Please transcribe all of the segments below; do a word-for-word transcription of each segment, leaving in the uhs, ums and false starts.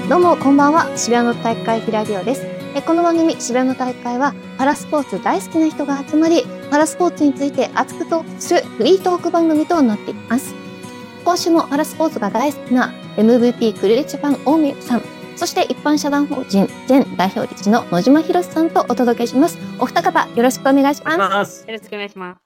どうもこんばんは。渋谷の大会フィラディオです。えこの番組渋谷の大会はパラスポーツ大好きな人が集まり、パラスポーツについて熱くトークするフリートーク番組となっています。今週もパラスポーツが大好きな エムブイピー クルージャパン大宮さん、そして一般社団法人前代表理事の野島博さんとお届けします。お二方よろしくお願いします。 よろしくお願いします。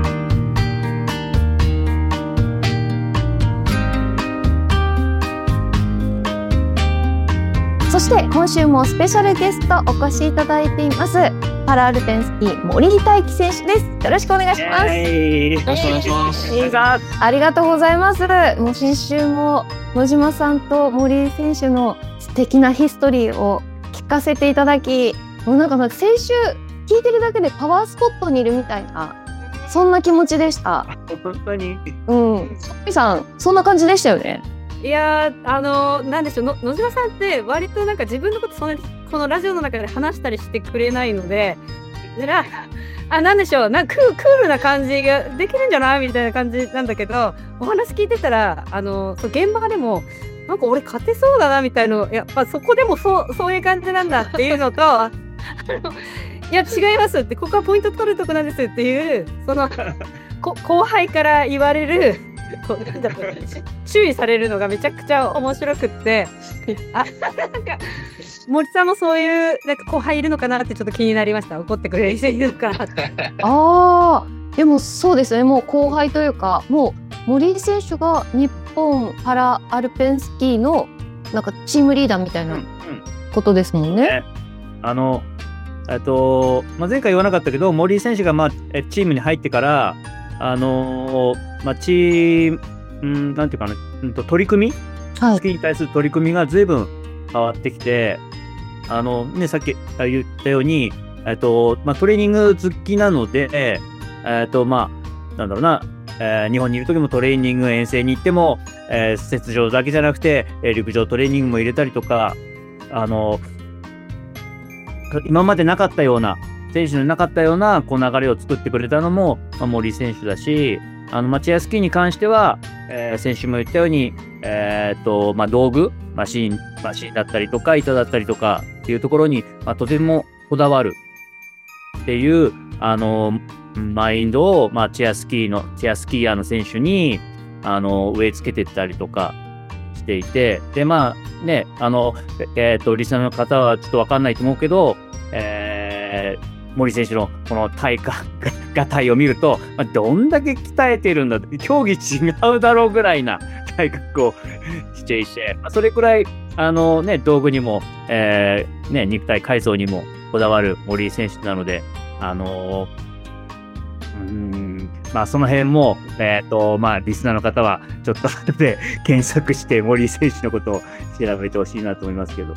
そして今週もスペシャルゲストお越しいただいています。パラアルペンスキー森井大輝選手です。よろしくお願いします。 よろしくお願いします。 ありがとうございます。もう先週も野島さんと森井選手の素敵なヒストリーを聞かせていただき、もうなんか先週聞いてるだけでパワースポットにいるみたいな、そんな気持ちでした。 本当に。 うん。ソッピさんそんな感じでしたよね。 いやー、あのー、なんでしょう、の野島さんって割となんか自分のことそんなにこのラジオの中で話したりしてくれないので、でらあなんでしょう、なんかクー、クールな感じができるんじゃないみたいな感じなんだけど、お話聞いてたらあのー、そう現場でもなんか俺勝てそうだなみたいな、やっぱそこでもそうそういう感じなんだっていうのとあのいや違いますって、ここはポイント取るとこなんですっていうそのこ後輩から言われるなんだろう注意されるのがめちゃくちゃ面白くってあなんか森さんもそういうなんか後輩いるのかなってちょっと気になりました。怒ってくれる人いるのかなってあーでもそうですね、もう後輩というかもう森井選手が日本パラアルペンスキーのなんかチームリーダーみたいなことですもんね。うんうん、 あのえっと、まあ、前回言わなかったけど森井選手が、まあ、チームに入ってからあのーまあ、チーム、うん、なんていうかな、うん、と取り組み、はい、スキーに対する取り組みが随分変わってきて、あのね、さっき言ったように、えっとまあ、トレーニング好きなので、えっとまあ、なんだろうな、えー、日本にいる時もトレーニング遠征に行っても、えー、雪上だけじゃなくて、えー、陸上トレーニングも入れたりとか、あの今までなかったような選手のなかったようなこう流れを作ってくれたのも、まあ、森選手だし、あのまあ、チェアスキーに関しては、えー、先週も言ったように、えーっとまあ、道具マシンマシンだったりとか板だったりとかっていうところに、まあ、とてもこだわるっていうあのマインドを、まあ、チェアスキーのチェアスキーヤーの選手にあの植え付けてったりとかしていて、でまあねあのえーっとリスナーの方はちょっと分かんないと思うけど、えー森選手のこの体幹が体を見ると、まあ、どんだけ鍛えてるんだ、競技違うだろうぐらいな体格をしていて、まあ、それくらいあの、ね、道具にも、えーね、肉体改造にもこだわる森井選手なので、あのー、うーんまあその辺も、えーとまあ、リスナーの方はちょっと後で検索して森井選手のことを調べてほしいなと思いますけど。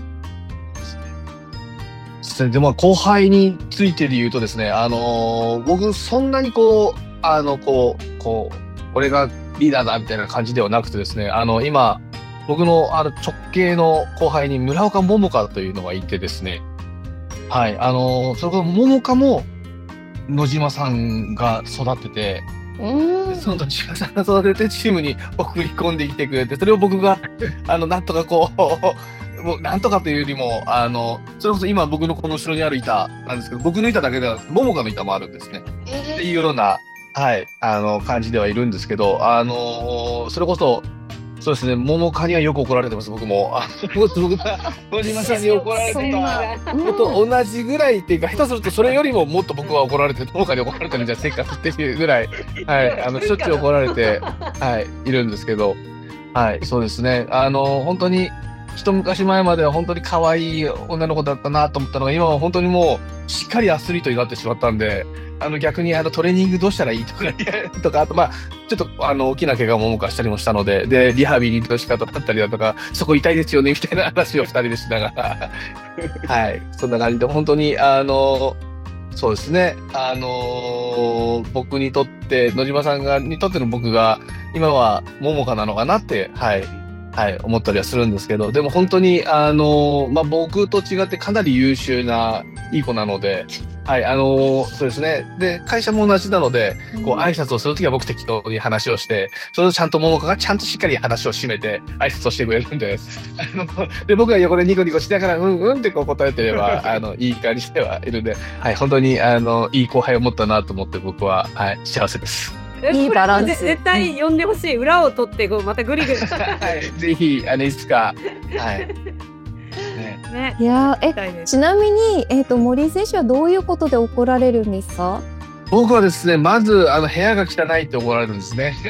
でまあ、後輩についてで言うとですね、あのー、僕そんなにこうあのこうこう俺がリーダーだみたいな感じではなくてですね、あの今僕のあの直系の後輩に村岡桃佳というのがいてですね、はいあのー、それこそ桃佳も野島さんが育てて、でその野島さんが育ててチームに送り込んできてくれて、それを僕があのなんとかこうもうなんとかというよりも、あの、それこそ今僕のこの後ろにある板なんですけど、僕の板だけでは、桃佳の板もあるんですね。えー、っていうような、はい、あの、感じではいるんですけど、あのー、それこそ、そうですね、桃佳にはよく怒られてます、僕も。あ僕が、野島さんに怒られてたのと同じぐらいっていうか、下手するとそれよりももっと僕は怒られて、桃佳に怒られてるんじゃせっかくっていうぐらい、はい、あの、しょっちゅう怒られて、はい、いるんですけど、はい、そうですね、あの、本当に、一昔前までは本当に可愛い女の子だったなと思ったのが、今は本当にもうしっかりアスリートになってしまったんで、あの逆にあのトレーニングどうしたらいいとかとか、あとまあちょっとあの大きな怪我ももかしたりもしたので、でリハビリの仕方だったりだとか、そこ痛いですよねみたいな話を二人でしながらはいそんな感じで本当にあのそうですね、あのー、僕にとって野島さんがにとっての僕が今は桃佳なのかなって、はいはい、思ったりはするんですけど、でも本当に、あの、まあ、僕と違ってかなり優秀ないい子なので、はい、あの、そうですね。で、会社も同じなので、こう、挨拶をするときは僕適当に話をして、それをちゃんと桃香がちゃんとしっかり話を締めて、挨拶をしてくれるんで、あの、で、僕が横でニコニコしながら、うんうんってこう答えてれば、あの、いい感じではいるんで、はい、本当に、あの、いい後輩を持ったなと思って僕は、はい、幸せです。 いいバランス。 絶対呼んでほしい。裏を取ってこうまたグリグリ。 はい、ぜひあのいつか。はい。 ね。ね。 いやえちなみにえっ、ー、と森井選手はどういうことで怒られるんですか？ 僕はですね、まずあの部屋が汚いって怒られるんですね。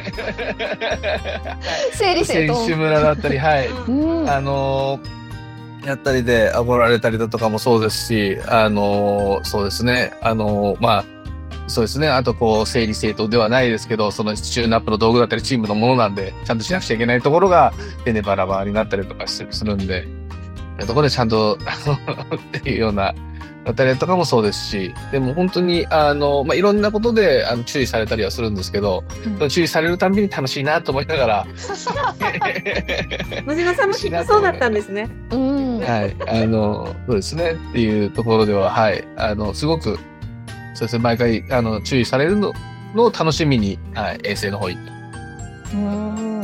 整理整頓。 選手村だったり、はい。うん、あのー、やったりで怒られたりだとかもそうですし、あのー、そうですね、あのー、まあ。そうですね。あと、こう、整理整頓ではないですけど、そのチューンアップの道具だったり、チームのものなんで、ちゃんとしなくちゃいけないところが、でね、バラバラになったりとかするんで、ところでちゃんと、っていうような、だったりとかもそうですし、でも本当に、あの、まあ、いろんなことで、あの、注意されたりはするんですけど、うん、注意されるたびに楽しいなと思いながら。 野島さんもきっとそうだったんですね。 うん。 はい。あの、そうですね。っていうところでは、はい。あの、すごく、そうですね、毎回あの注意されるののを楽しみに、はい、衛星の方行って。 うん、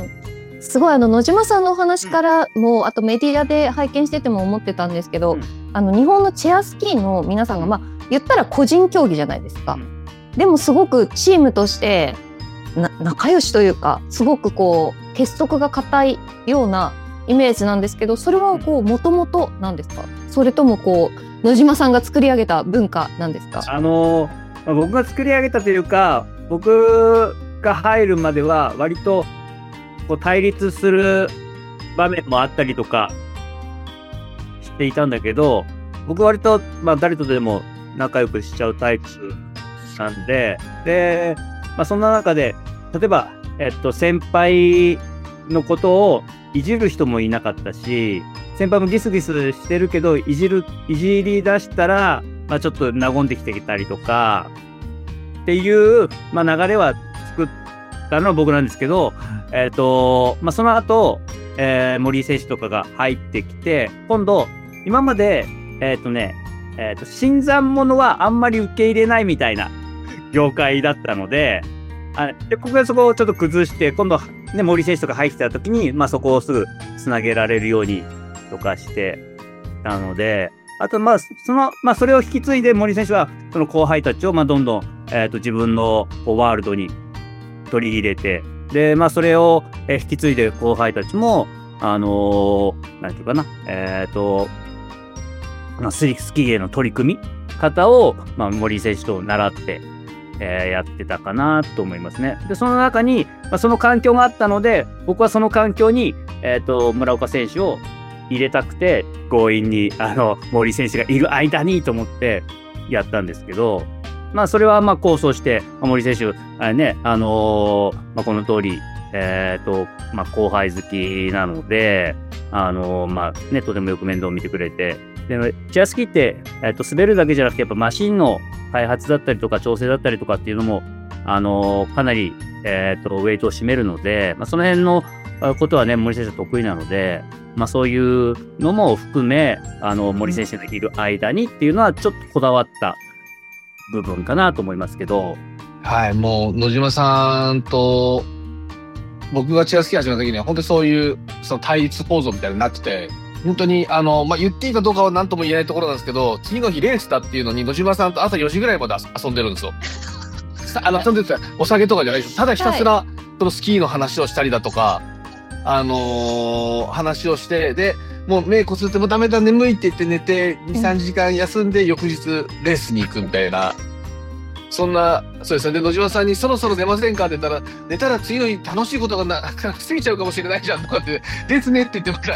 すごいあの野島さんのお話からも、あとメディアで拝見してても思ってたんですけど、うん、あの日本のチェアスキーの皆さんが、まあ、言ったら個人競技じゃないですか、うん、でもすごくチームとしてな仲良しというか、すごくこう結束が固いようなイメージなんですけど、それはこうもともとなんですか？それともこう野島さんが作り上げた文化なんですか？ あのーまあ、僕が作り上げたというか、僕が入るまでは割とこう対立する場面もあったりとかしていたんだけど、僕割とまあ誰とでも仲良くしちゃうタイプなんで、で、まあ、そんな中で例えば、えっと、先輩のことをいじる人もいなかったし、先輩もギスギスしてるけど、いじる、いじり出したら、まあちょっと和んできてきたりとか、っていう、まあ流れは作ったのは僕なんですけど、えっと、まあその後、えー、森井選手とかが入ってきて、今度、今まで、えっとね、えっと、新参者はあんまり受け入れないみたいな業界だったので、あで、ここでそこをちょっと崩して、今度、ね、森井選手とか入ってた時に、まあそこをすぐつなげられるように、とかしてたので、あとまあそのまあそれを引き継いで森選手はその後輩たちをまあどんどんえっと自分のこうワールドに取り入れて、でまあそれを引き継いで後輩たちもあのー、なんていうかなえっとまあスキーへの取り組み方をまあ森選手と習ってえー、やってたかなと思いますね。でその中にまあその環境があったので、僕はその環境にえっと村岡選手を入れたくて強引にあの森選手がいる間にと思ってやったんですけど、まあそれはまあ構想して森選手あれねあのー、まあこの通りえっとまあ後輩好きなのであのー、まあねとてもよく面倒を見てくれて、でチェアスキーってえっと滑るだけじゃなくてやっぱマシンの開発だったりとか調整だったりとかっていうのもあのー、かなりえっとウェイトを占めるので、まあその辺のことはね森選手得意なので。まあそういうのも含め、あの森選手のいる間にっていうのはちょっとこだわった部分かなと思いますけど。 はい、もう野島さんと僕がチェアスキー始めた時には本当にそういうその対立構造みたいになってて、本当にあの、まあ、言っていいかどうかは何とも言えないところなんですけど、次の日レースだっていうのに野島さんと朝よじぐらいまで遊んでるんですよ。あの遊んでてお酒とかじゃないです。ただひたすらそのスキーの話をしたりだとか。あのー、話をして、で、もう目こすってもダメだ、眠いって言って寝て、に、さんじかん休んで、翌日レースに行くみたいな。そんな、そうですね。で、野島さんにそろそろ寝ませんかって言ったら、寝たら次の日楽しいことがな、過ぎちゃうかもしれないじゃんとかって、ですねって言ってました。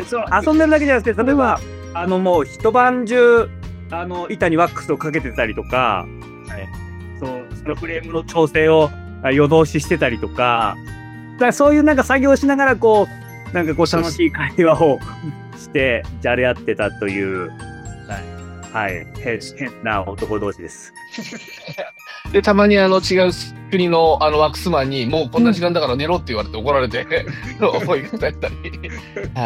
そう遊んでるだけじゃなくて、例えば、あのもう一晩中、あの、板にワックスをかけてたりとか、はい、そう、そのフレームの調整を夜通ししてたりとか、だからそういうなんか作業しながらこうなんかこう楽しい会話をしてじゃれ合ってたという、はい、 はい、変変な男同士です。 で、たまにあの違う国のあのワックスマンに、もうこんな時間だから寝ろって言われて怒られて、思い方やったり。はい。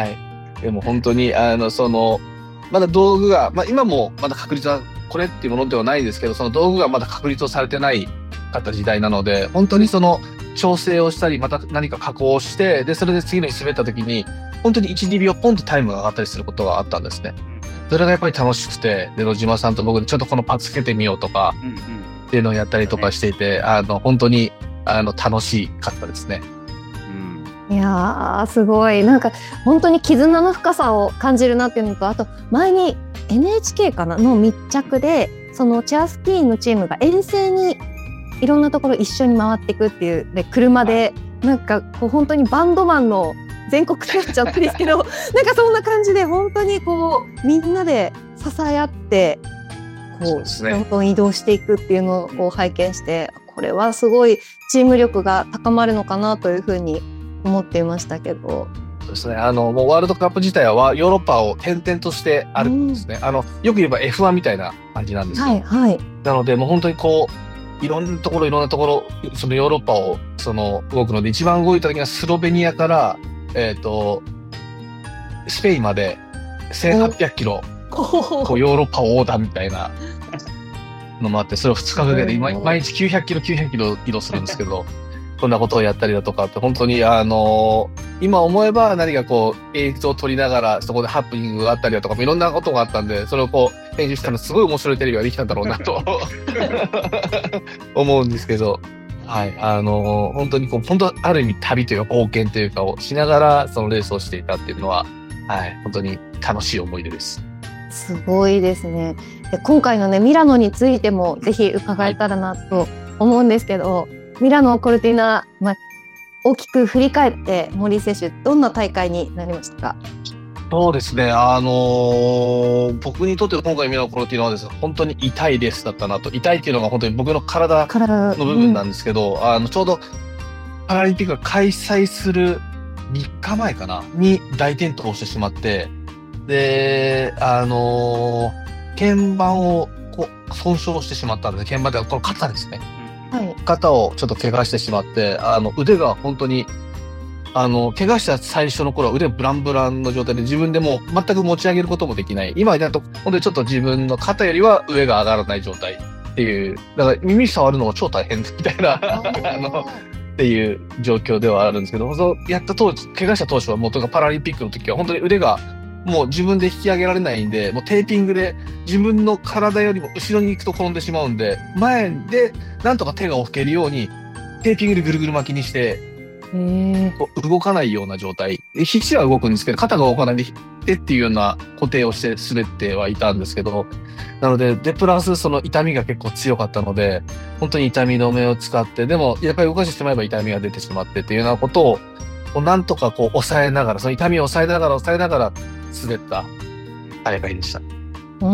でも本当に、あの、その、まだ道具が、まあ今もまだ確立はこれっていうものではないんですけど、その道具がまだ確立をされてないかった時代なので、本当にその調整をしたり、また何か加工をして、で、それで次の日滑った時に、本当にいち、にびょうポンとタイムが上がったりすることがあったんですね。それがやっぱり楽しくて、で、野島さんと僕でちょっとこのパーツつけてみようとか、うんうん、っていうのをやったりとかしていて、あの、本当に、あの、楽しかったですね。 うん、いやー、すごい。なんか、本当に絆の深さを感じるなっていうのと、あと、前に エヌエイチケー かなの密着で、そのチェアスキーのチームが遠征にいろんなところ一緒に回っていくっていう、で、車で、なんか、こう、本当にバンドマンの全国ツアーじゃないですけど、なんかそんな感じで、本当にこう、みんなで支え合って、こう、どんどん移動していくっていうのを拝見して、これはすごいチーム力が高まるのかなというふうに思っていましたけど。 そうですね。あの、もうワールドカップ自体はヨーロッパを転々としてあるんですね。うん、あの、よく言えば エフワン みたいな感じなんですよ。 はい、はい。 なので、もう本当にこう、いろんなところ、いろんなところ、そのヨーロッパを、その、動くので、一番動いた時はスロベニアから、えっと、スペインまでせんはっぴゃくキロ、こうヨーロッパを横断みたいなのもあって、それをふつかかけて、毎日きゅうひゃくキロ、きゅうひゃくキロ移動するんですけど、こんなことをやったりだとかって、本当に、あのー、今思えば何かこう、映像を撮りながら、そこでハプニングがあったりだとか、いろんなことがあったんで、それをこう、編集したのすごい面白いテレビができたんだろうなと思うんですけど、はい、あのー、本当にこう、本当ある意味旅というか冒険というかをしながら、そのレースをしていたっていうのは、はい、本当に楽しい思い出です。 すごいですね。で、今回のね、ミラノについてもぜひ伺えたらなと思うんですけど、はい、ミラノ・コルティナ、まあ、大きく振り返って森井選手、どんな大会になりましたか？ そうですね、あのー、僕にとって今回ミラノ・コルティナはですね、本当に痛いレースだったなと。痛いっていうのが本当に僕の体の部分なんですけど、うん、あのちょうどパラリンピックが開催するみっかまえかなに大転倒してしまって、で、あのー、鍵盤をこう損傷してしまったんです。鍵盤ではこの肩ですね。はい、肩をちょっと怪我してしまって、あの腕が本当に、あの怪我した最初の頃は腕ブランブランの状態で、自分でもう全く持ち上げることもできない。今だと本当にちょっと自分の肩よりは上が上がらない状態っていう、だから耳触るのも超大変みたいなあのっていう状況ではあるんですけど、そのやった当時、怪我した当初はもうとかパラリンピックの時は本当に腕がもう自分で引き上げられないんで、もうテーピングで自分の体よりも後ろに行くと転んでしまうんで、前でなんとか手が置けるようにテーピングでぐるぐる巻きにして、動かないような状態。肘は動くんですけど、肩が動かないでっていうような固定をして滑ってはいたんですけど、なので、で、プラスその痛みが結構強かったので、本当に痛み止めを使って、でもやっぱり動かしてしまえば痛みが出てしまってっていうようなことを、なんとかこう抑えながら、その痛みを抑えながら抑えながら滑った大会でした。 うん。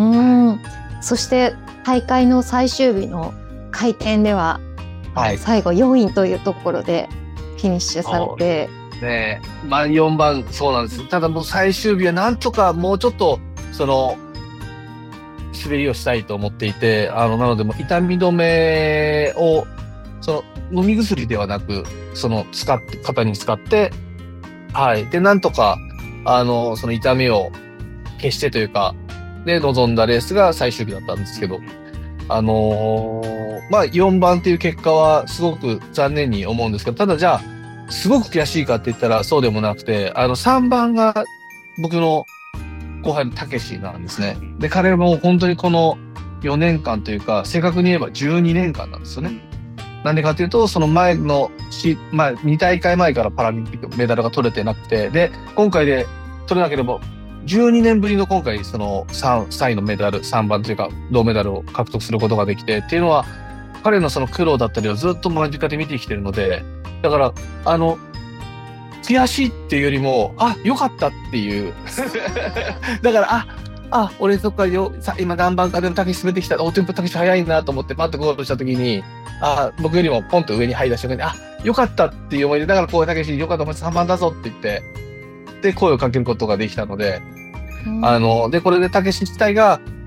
そして大会の最終日の回転では、はい、最後よんいというところでフィニッシュされて。 ねえ、まあよんばんそうなんです。ただもう最終日はなんとかもうちょっとその滑りをしたいと思っていて、あのなのでもう痛み止めをその飲み薬ではなく、その使って肩に使って、はい、でなんとかあのその痛みを消してというかで臨んだレースが最終日だったんですけど、あのー、まあよんばんっていう結果はすごく残念に思うんですけど、ただじゃあすごく悔しいかって言ったらそうでもなくて、あのさんばんが僕の後輩のたけしなんですね。で彼も本当にこのよねんかんというか正確に言えばじゅうにねんかんなんですよね。なんでかというと、その前のし、まあ、に大会前からパラリンピックメダルが取れてなくて、で今回で取れなければじゅうにねんぶりの今回その 3, さんいのメダル、さんばんというか銅メダルを獲得することができてっていうのは、彼のその苦労だったりをずっと間近で見てきてるので、だからあの悔しいっていうよりも、あ、良かったっていうだからああ俺そっかよさ今何番かでもたけし滑ってきた、おテンポたけし早いなと思ってパッとゴールした時に、あ僕よりもポンと上に入った瞬間に、あ良かったっていう思いで、だからこうたけし良かった、お前さんばんだぞって言ってで声をかけることができたので、うん、あのでこれでたけし自体が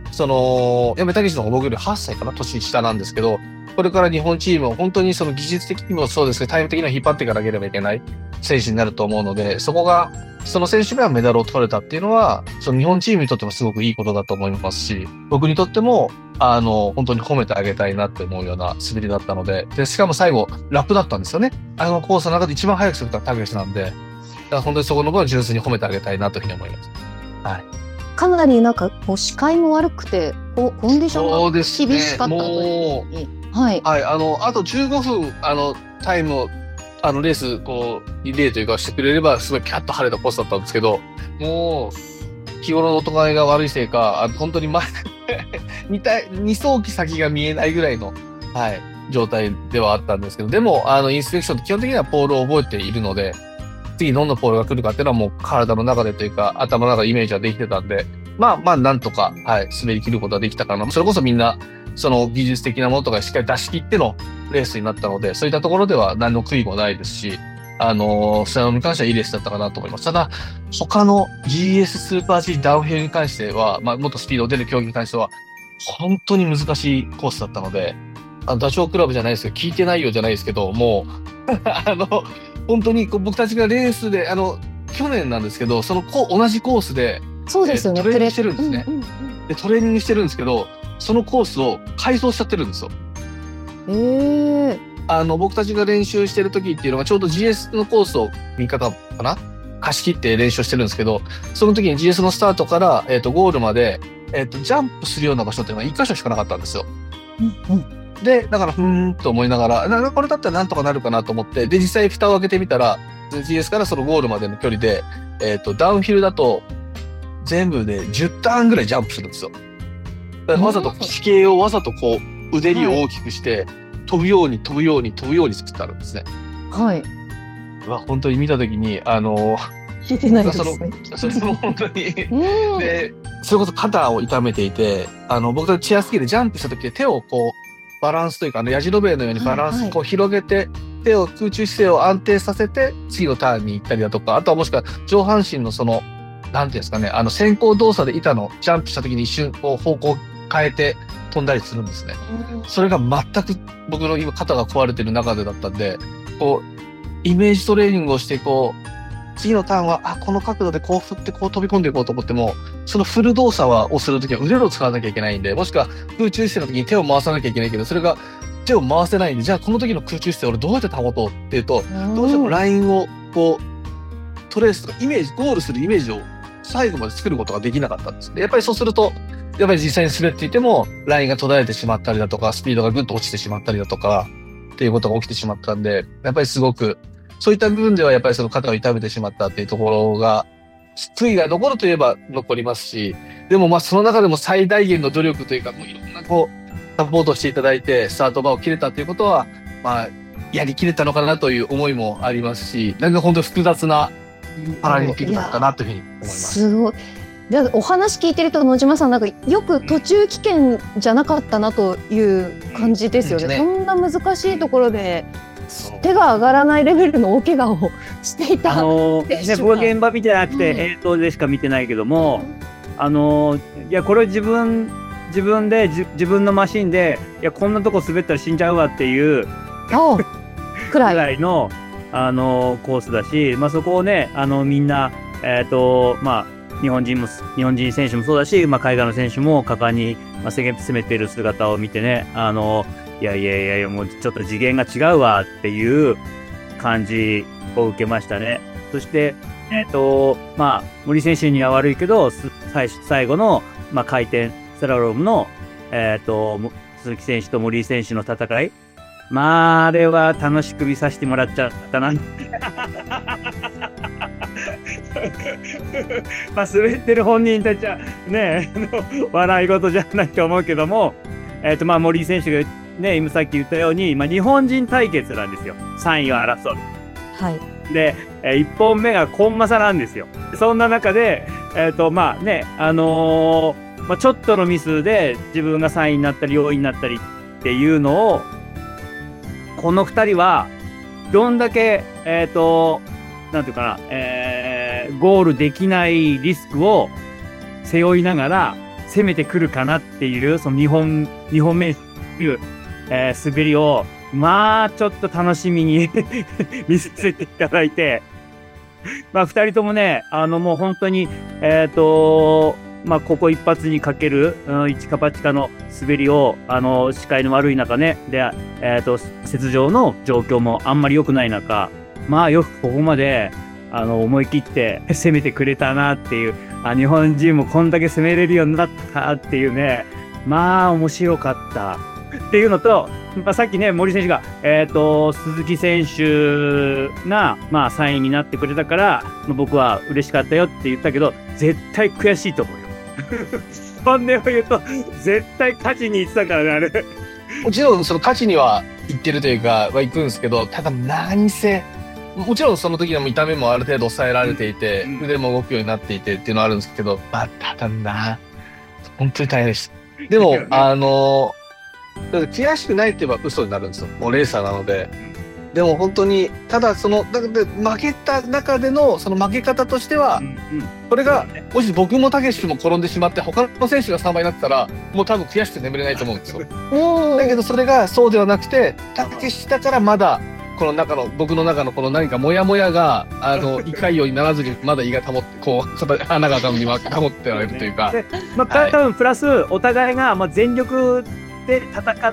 その、山竹内の方が僕よりはっさいかな、年下なんですけど、これから日本チームを本当にその技術的にもそうですね、タイム的には引っ張っていかなければいけない選手になると思うので、そこが、その選手がメダルを取れたっていうのは、その日本チームにとってもすごくいいことだと思いますし、僕にとっても、あの、本当に褒めてあげたいなって思うような滑りだったので、で、しかも最後、ラップだったんですよね。あのコースの中で一番速くするのは竹内なんで、だから本当にそこの分は純粋に褒めてあげたいなというふうに思います。はい。 かなりなんかこう視界も悪くてココンディションが厳しかったというふうに、はい、 はい、あのあとじゅうごふんあのタイムをあのレースこうリレーというかしてくれればすごいピャッと晴れたコースだったんですけど、もう日頃のお互いが悪いせいか、あ本当に前に体に走機先が見えないぐらいの、はい、状態ではあったんですけど、でもあのインスペクションって基本的にはポールを覚えているので、次どんなポールが来るかっていうのはもう体の中でというか頭の中でイメージはできてたんで、まあまあなんとか、はい、滑り切ることができたかな。それこそみんなその技術的なものとかしっかり出し切ってのレースになったので、そういったところでは何の悔いもないですし、あのー、それに関してはいいレースだったかなと思います。ただ、他の ジーエス スーパー G ダウンヒルに関しては、まあもっとスピード出る競技に関しては、本当に難しいコースだったので、あのダチョウ倶楽部じゃないですけど、聞いてないよじゃないですけど、もう、あの、本当にこう僕たちがレースで、あの、去年なんですけど、そのこ同じコースで、 そうですよね、 えートレーニングしてるんですね、 うんうんで。トレーニングしてるんですけど、そのコースを改装しちゃってるんですよ。 うん、えー、 あの、僕たちが練習してる時っていうのがちょうど ジーエス のコースをみっかかんかな貸し切って練習してるんですけど、その時に ジーエス のスタートから、えっと、ゴールまで、えっと、ジャンプするような場所っていうのがいっかしょしかなかったんですよ。 うんうん、 で、だから、ふーんと思いながら、なこれだったらなんとかなるかなと思って、で、実際蓋を開けてみたら、ジーエス からそのゴールまでの距離で、えっと、ダウンヒルだと、全部でじゅうターンぐらいジャンプするんですよ。だからわざと地形をわざとこう、腕りを大きくして、はい、飛ぶように飛ぶように飛ぶように作ってあるんですね。 はい。 うわ、本当に見たときに、あの聞いてないですね。 その、その本当に、で、それこそ肩を痛めていて、あの、僕たちチェアスキーでジャンプしたときで手をこう、バランスというか、あの、矢印のようにバランスこう広げて、はいはい、手を空中姿勢を安定させて、次のターンに行ったりだとか、あとはもしくは上半身のその、なんていうんですかね、あの、先行動作で板のジャンプしたときに一瞬こう方向を変えて飛んだりするんですね。それが全く僕の今肩が壊れてる中でだったんで、こう、イメージトレーニングをして、こう、次のターンは、あ、この角度でこう振ってこう飛び込んでいこうと思っても、その振る動作はをするときは腕を使わなきゃいけないんで、もしくは空中姿勢のときに手を回さなきゃいけないけど、それが手を回せないんで、じゃあこの時の空中姿勢を俺どうやって保とうっていうと、どうしてもラインをこう、トレースとかイメージ、ゴールするイメージを最後まで作ることができなかったんです。でやっぱりそうすると、やっぱり実際に滑っていても、ラインが途絶えてしまったりだとか、スピードがぐっと落ちてしまったりだとか、っていうことが起きてしまったんで、やっぱりすごく、そういった部分ではやっぱりその肩を痛めてしまったっていうところが、悔いが残るといえば残りますし、でもまあその中でも最大限の努力というか、もういろんなこう、サポートしていただいて、スタート場を切れたということは、まあ、やりきれたのかなという思いもありますし、なんか本当に複雑なパラリンピックだったなというふうに思います。 すごい。でお話聞いてると野島さんなんかよく途中棄権じゃなかったなという感じですよね。ね、そんな難しいところで手が上がらないレベルの大怪我をしていた。 あのー、僕は現場見てなくて、うん、映像でしか見てないけども、うん、あのー、いやこれ自分自分で自分のマシンでいやこんなとこ滑ったら死んじゃうわっていうくらいのあのー、コースだし、まあそこをねあのみんなえっ、ー、とまあ日本人も日本人選手もそうだし、まあ、海外の選手も果敢に、まあ、攻めている姿を見てね、あのいやいやいやもうちょっと次元が違うわっていう感じを受けましたね。そしてえっ、ー、とまあ森選手には悪いけど最最後の、まあ、回転スラロームのえっ、ー、と鈴木選手と森選手の戦い、まああれは楽しく見させてもらっちゃったな。まあ滑ってる本人たちはね笑い事じゃないと思うけども、えっとまあ森井選手がね今さっき言ったように、まあ、日本人対決なんですよ。さんいを争う。 はい。 で、えー、いっぽんめがコンマ差なんですよ。そんな中でえっとまあねあのー、まあちょっとのミスで自分がさんいになったりよんいになったりっていうのをこのふたりはどんだけえっとなんていうかな、えー、ゴールできないリスクを背負いながら攻めてくるかなっていう、そのにほん、にほんめという、えー、滑りを、まあ、ちょっと楽しみに見させていただいて、まあ、二人ともね、あの、もう本当に、えっと、まあ、ここ一発にかける、うん、一か八かの滑りを、あの、視界の悪い中ね、で、えっと、雪上の状況もあんまり良くない中、まあ、よくここまで、あの、思い切って攻めてくれたなっていう、あ、日本人もこんだけ攻めれるようになったかっていうね、まあ、面白かったっていうのと、まあ、さっきね、森選手が、えっと、鈴木選手が、まあ、さんいになってくれたから、まあ、僕は嬉しかったよって言ったけど、絶対悔しいと思うよ。本音を言うと、絶対勝ちに行ってたからね、あれ。 もちろん、その勝ちには行ってるというか、は行くんですけど、ただ何せ、もちろんその時の見た目もある程度抑えられていて、うん、腕も動くようになっていてっていうのはあるんですけど、まあ、ただな、本当に大変でした。でも、あの、だって悔しくないって言えば嘘になるんですよ。もうレーサーなので。でも本当に、ただその、だから負けた中でのその負け方としては、うんうん、それが、もし僕もたけしも転んでしまって、他の選手がさんばいになってたら、もう多分悔しくて眠れないと思うんですよ。だけどそれがそうではなくて、たけしだからまだ、この中の、僕の中のこの何かモヤモヤが、あの、いかようにならずに、まだ胃が保って、こう、穴がに保ってられるというか。 まあ、はい、多分プラス、お互いが、まあ、全力で戦って、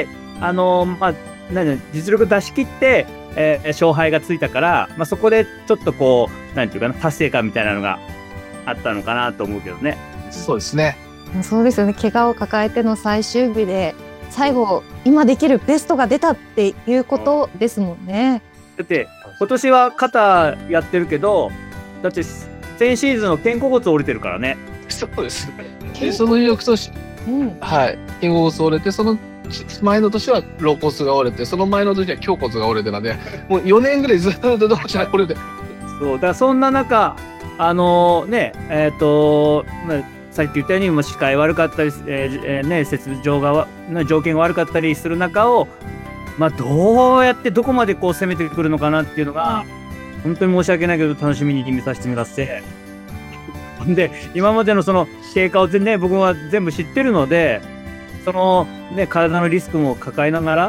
あの、まあ、何実力出し切って、えー、勝敗がついたから、まあ、そこでちょっとこう、なんていうかな、達成感みたいなのがあったのかなと思うけどね。 そうですね。 そうですよね。怪我を抱えての最終日で、最後、今できるベストが出たっていうことですもんね。 だって、今年は肩やってるけど、だって先シーズンの肩甲骨折れてるからね。 そうです。で、その翌年、うん、はい、肩甲骨折れて、その前の年は肋骨が折れて、その前の年は胸骨が折れてなんで、もうよねんぐらいずっとどうしない折れて。 そう、だからそんな中、あのー、ね、えっ、ー、と、まあ、さっき言ったように、もう視界悪かったり、えー、ね、雪上が、条件が悪かったりする中を、まあ、どうやってどこまでこう攻めてくるのかなっていうのが、本当に申し訳ないけど、楽しみに見させてもらって。で、今までのその経過を全然、僕は全部知ってるので、そのね、体のリスクも抱えながら、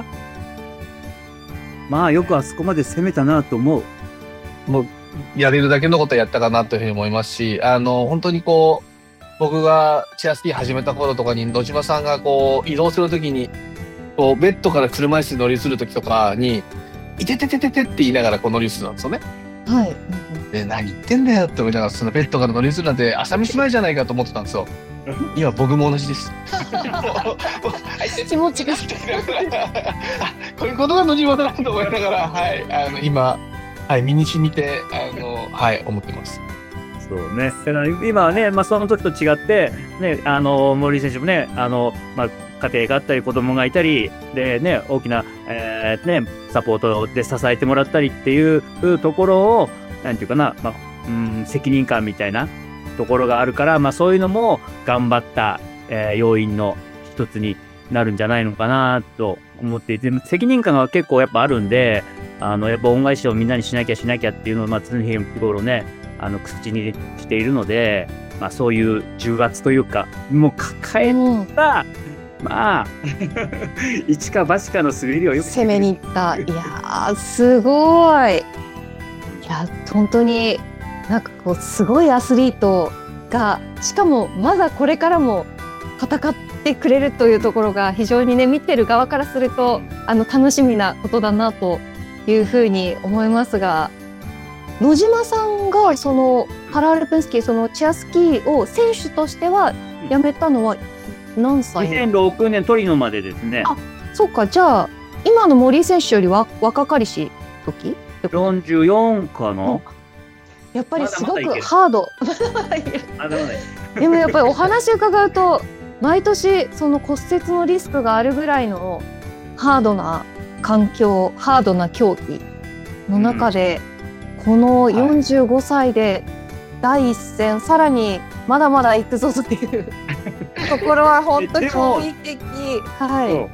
まあ、よくあそこまで攻めたなと思う。 もう、やれるだけのことやったかなというふうに思いますし、あの、本当にこう、僕がチェアスキー始めた頃とかに野島さんがこう移動するときにこうベッドから車椅子に乗り移るときとかに「いててててて」って言いながらこう乗り移るんですよね。 はい。 で何言ってんだよって思いながらそのベッドから乗り移るなんて朝飯前じゃないかと思ってたんですよ。今僕も同じです。 気持ちがこういうことが野島だなと思いながら、はい、あの今、はい、身に染みてあの、はい、思ってます。 そうね。だから今はね、まあ、その時と違って、ね、あの、森選手もね、あの、まあ、家庭があったり、子供がいたり、でね、大きな、えー、ね、サポートで支えてもらったりっていうところを、なんていうかな、まあ、うん、責任感みたいなところがあるから、まあ、そういうのも頑張った、えー、要因の一つになるんじゃないのかなと思っていて、責任感が結構やっぱあるんで、あの、やっぱ恩返しをみんなにしなきゃしなきゃっていうのを、まあ、常日頃ね、あの、口にしているので、まあそういう重圧というか、もう抱えた、まあ、一か八かの滑りをよく攻めに行った。いやー、すごい。いや、本当に、なんかこう、すごいアスリートが、しかもまだこれからも戦ってくれるというところが非常にね、見てる側からすると、あの、楽しみなことだなというふうに思いますが、野島さんがそのパラアルペンスキー、そのチェアスキーを選手としては辞めたのは何歳？ にせんろくねんトリノまでですね。 あ、そうか。じゃあ今の森井選手よりは若かりし時？ よんじゅうよんかな。 やっぱりすごくハード。 まだまだでもやっぱりお話伺うと毎年その骨折のリスクがあるぐらいのハードな環境、ハードな競技の中で、うん、このよんじゅうごさいで第一線、はい、さらにまだまだ行くぞというところは本当に驚異的。はい。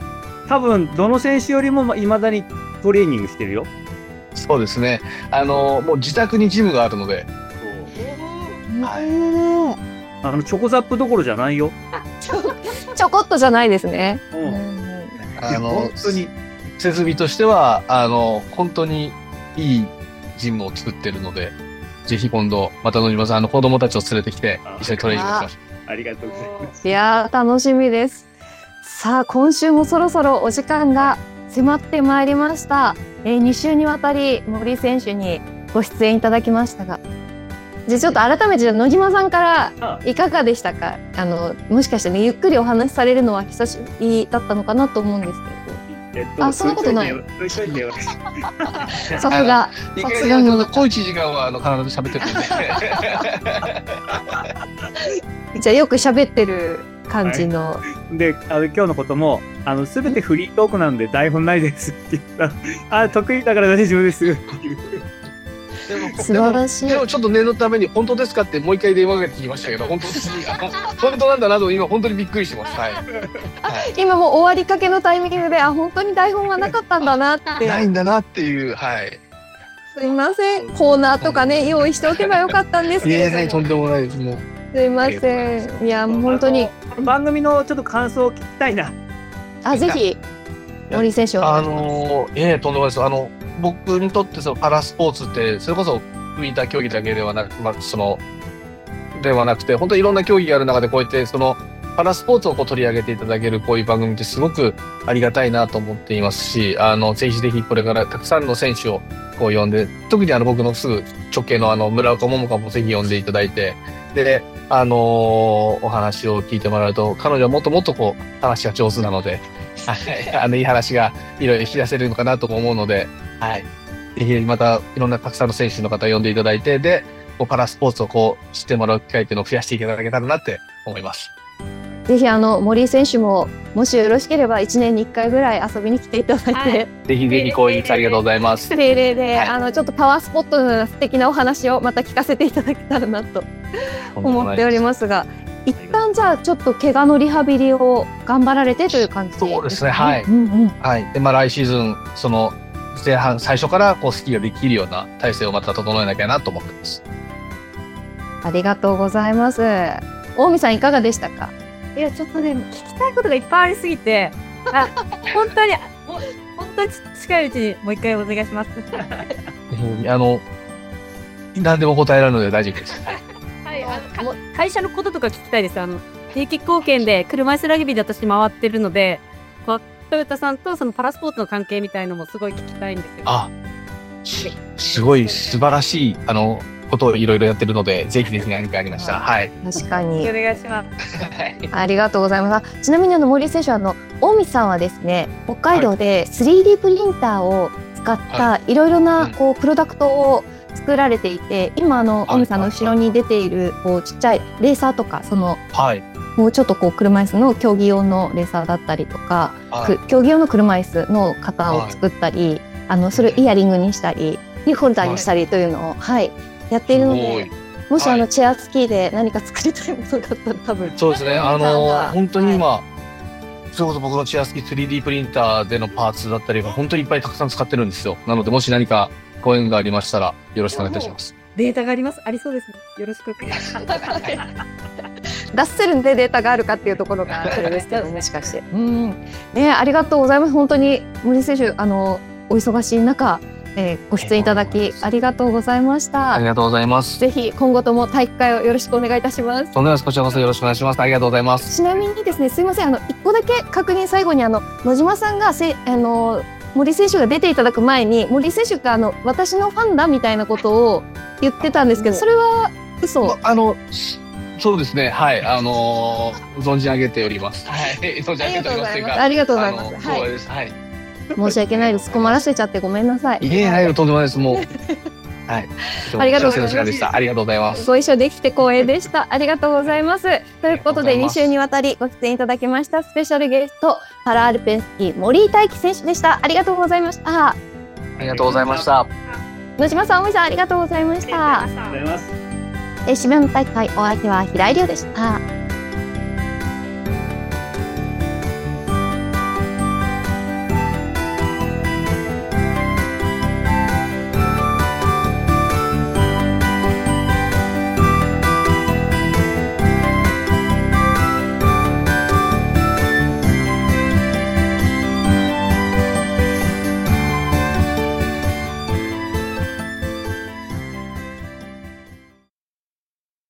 多分どの選手よりもいまだにトレーニングしてるよ。 そうですね。あのもう自宅にジムがあるので。 はい。 あのチョコザップどころじゃないよ。 ちょちょこっとじゃないですね。 ううんん、 あの本当に設備としては、あの、本当にいいジムを作ってるので、ぜひ今度、また野島さん、あの、子供たちを連れてきて、一緒にトレーニングしましょありがとうございます。 いやー楽しみです。さあ今週もそろそろお時間が迫ってまいりました。えー、に週にわたり森選手にご出演いただきましたが、じゃあちょっと改めてじゃあ野島さんからいかがでしたか。あのもしかしてねゆっくりお話しされるのは久しぶりだったのかなと思うんですえっと、あそんなことない。 そう言っといてよさすがう。いさかにあのすがの小一時間はあの必ず喋ってるんで。 じゃあよく喋ってる感じの、 で、あの今日のこともあの全てフリートークなんで台本ないですって言ったあ得意だから大丈夫ですっていう。 でも素晴らしいでもちょっと念のために本当ですかってもう一回電話かけてきましたけど、本当ですあの本当なんだなと今本当にびっくりしてます。はい。はい今もう終わりかけのタイミングであ本当に台本はなかったんだなってないんだなっていう、はい。 すいませんコーナーとかね用意しておけばよかったんですいえ、 けれどもないとんでもないです。もう。 すいませんいやもう本当にあの番組のちょっと感想を聞きたいな。 あぜひ森選手をあのー、ええとんでもないです。あの僕にとってそのパラスポーツってそれこそウィンター競技だけではなく、まあ、そのではなくて本当にいろんな競技がある中でこうやってそのパラスポーツをこう取り上げていただけるこういう番組ってすごくありがたいなと思っていますし、あのぜひぜひこれからたくさんの選手をこう呼んで、特にあの僕のすぐ直系のあの村岡桃佳もぜひ呼んでいただいて、であのー、お話を聞いてもらうと彼女はもっともっとこう話が上手なので、はい、あのいい話がいろいろ引き出せるのかなとも思うので、はい。ぜひまたいろんなたくさんの選手の方を呼んでいただいて、で、こうパラスポーツをこう知ってもらう機会っていうのを増やしていただけたらなって思います。 ぜひあの森選手ももしよろしければいちねんにいっかいぐらい遊びに来ていただいて、 はい、 ぜひぜひ講演ありがとうございます。 定例で、 はい、 あのちょっとパワースポットのような素敵なお話をまた聞かせていただけたらなと思っておりますが、一旦じゃあちょっと怪我のリハビリを頑張られてという感じですね。 そうですね、はい、 うんうん、 はい。で、まあ来シーズンその前半最初からこうスキーができるような体制をまた整えなきゃなと思ってます。 ありがとうございます。大見さんいかがでしたか。 いやちょっとね聞きたいことがいっぱいありすぎて、あ本当にもう本当に近いうちにもう一回お願いします。 あの何でも答えられるので大丈夫です。 はい、あの会社のこととか聞きたいです。あの地域貢献で車椅子ラグビーで私回ってるので、こうトヨタさんとそのパラスポーツの関係みたいのもすごい聞きたいんですよ。 あ、すごい素晴らしいあのことをいろいろやってるので、ぜひぜひ何かありましたら、はい。 確かに。 お願いします。 ありがとうございます。ちなみにあの森選手あの大見さんはですね、北海道で スリーディー プリンターを使ったいろいろなこうプロダクトを作られていて、今あの大見さんの後ろに出ているこうちっちゃいレーサーとかその、はい、もうちょっとこう車椅子の競技用のレーサーだったりとか、はい、競技用の車椅子の型を作ったり、はい、あのそれをイヤリングにしたりキーホルダーにしたりというのを、はい、やっているので、もしあのチェアスキーで何か作りたいものがあったら多分そうですね、あのー、本当に今、はい、それこそ僕のチェアスキー スリーディー プリンターでのパーツだったりが本当にいっぱいたくさん使ってるんですよ。なのでもし何かご縁がありましたらよろしくお願いいたします。 データがあります。ありそうですね。よろしくお願いします。 出せるんでデータがあるかっていうところがそれですけどもしかして。うん。ね、ありがとうございます。本当に森選手あのお忙しい中、えー、ご出演いただきありがとうございました。 ありがとうございます。 ぜひ今後とも体育会をよろしくお願いいたします。 とんでもないです。こちらこそよろしくお願いします。ありがとうございます。 ちなみにですね、すいません、あの一個だけ確認、最後にあの野島さんがせあの森選手が出ていただく前に森選手があの私のファンだみたいなことを言ってたんですけど、それは嘘？ あのそうですね、はい、あのー、存じ上げております。はい、存じ上げておりますというか、 ありがとうございます。 そうです。はい。 申し訳ないです。困らせちゃってごめんなさい。 いえ、はい、とんでもないです。もう。はい。 ありがとうございます。 ありがとうございます。 ご一緒できて光栄でした。ありがとうございます。ということで、に週にわたりご出演いただきましたスペシャルゲスト、パラアルペンスキー森井大輝選手でした。ありがとうございました。 ありがとうございました。 野島さん、大井さん、ありがとうございました。 ありがとうございます。 え、締めの大会、お相手は平井亮でした。